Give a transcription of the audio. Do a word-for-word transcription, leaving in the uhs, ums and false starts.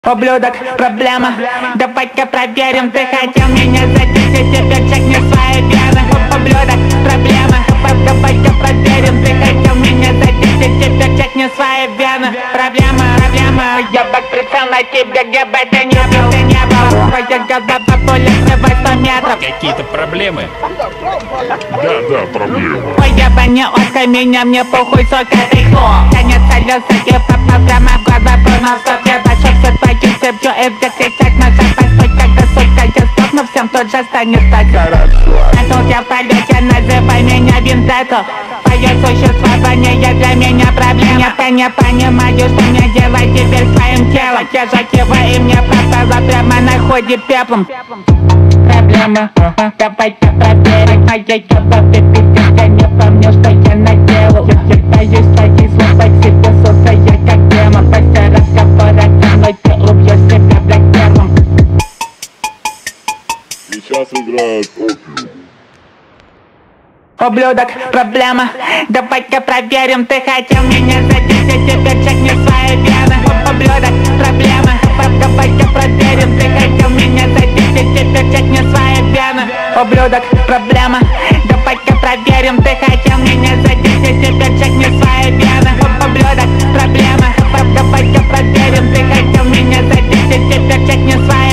Ублюдок, проблема, давай-ка проверим. Ты хотел меня задеть, и теперь чекни свои вены. Ублюдок, проблема, давай-ка проверим. Ты хотел меня задеть, и теперь чекни свои вены. Проблема, проблема, я бак прицел на тебе, где бы ты не был, ты не был. Твоя голова пуля скрывает сто метров. Какие-то проблемы? Да, да, проблема. Твоя баня узкая, меня мне похуй, сука, ты кто? Конец колеса, хип-хоп, программа в глаза, полно стоп. Я зашел все твои себью, и где кричать наша постойка, как сука, я стопну, всем тут же станет так. А тут я в полете, называй меня Винтетто. Твое существование для меня проблема. Я не понимаю, что мне делать теперь своим телом. Кежаки, вы и мне попало прямо на ходе пеплом. Проблема, давай-ка проверим. Моей голове пиздец, я не помню, что я наделал. Я боюсь свои слова к себе, сука, я как демон. После разговора со мной ты убьешь себя, блядь, первым. Сейчас играют опиум. Ублюдок, проблема, давай-ка проверим. Ты хотел меня задеть, и теперь чекни свои вены. Ублюдок, проблема, давай-ка проверим. Ты хотел меня задеть, и теперь чекни свои вены. Ублюдок, проблема, давай-ка проверим. Ты хотел меня задеть, и теперь чекни свои вены. Ублюдок, проблема, давай-ка проверим. Ты хотел меня задеть, и теперь чекни свои